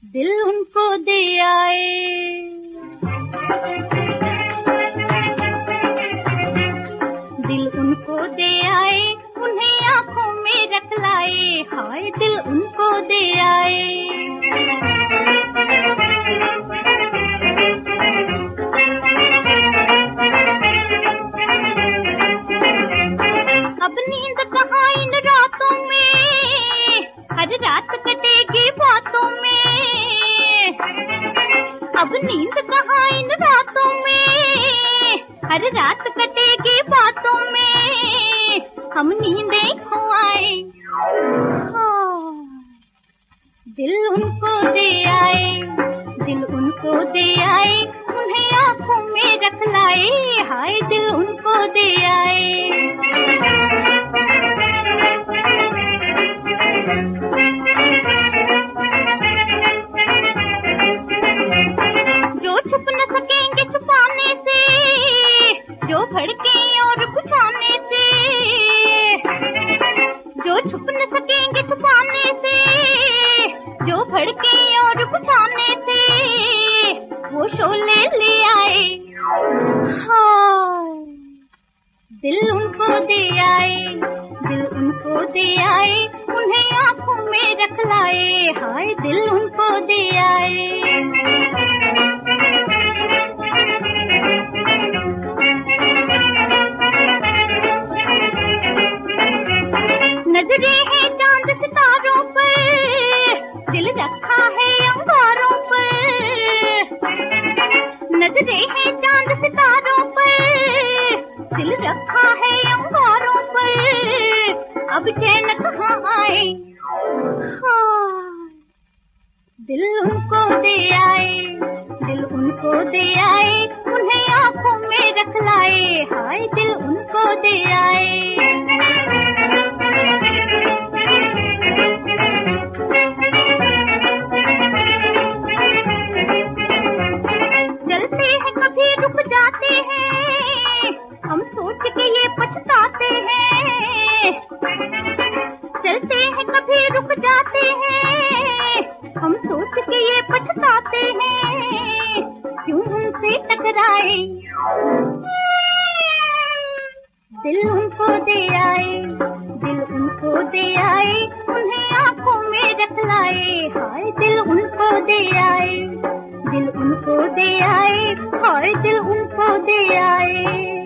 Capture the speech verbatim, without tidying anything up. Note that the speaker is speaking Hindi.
दिल उनको दे आए। दिल उनको दे आए, उन्हें आंखों में रख लाए, हाय दिल उनको दे आए। अब नींद कहाँ इन रातों में, हर रात कटेगी बातों में। अब नींद कहाँ इन रातों में, हर रात कटेगी बातों में। हम नींदें खोआए, दिल उनको दे आए। दिल उनको दे आए, उन्हें आंखों में रख लाए, हाय दिल उनको दे आए। जो छुप न सकेंगे छुपाने से, जो भड़के और बुझाने से। जो छुप न सकेंगे छुपाने से, जो भड़के और बुझाने से। वो शोले ले आए, हाय दिल उनको दे आए। दिल उनको दे आए, उन्हें आंखों में रख लाए, हाय दिल उनको दे आए। नजरें हैं चांद सितारों पर, दिल रखा है अंगारों पर। नजरें हैं चांद सितारों पर, दिल रखा है अंगारों पर। अब चैन कहाँ आए, दिल उनको दे आए। दिल उनको दे आए, उन्हें आंखों में रख लाए, हाय दिल उनको दे आए। चलते हैं कभी रुक जाते हैं, हम सोच के ये पछताते हैं। चलते हैं कभी रुक जाते हैं, हम सोच के ये पछताते हैं। क्यों उनसे टकराए, दिल उनको दे आए। दिल उनको दे आए, उन्हें आंखों में रख लाए, हाय दिल उनको दे आए। दिल उनको दे आए, हाय दिल उनको दे आए।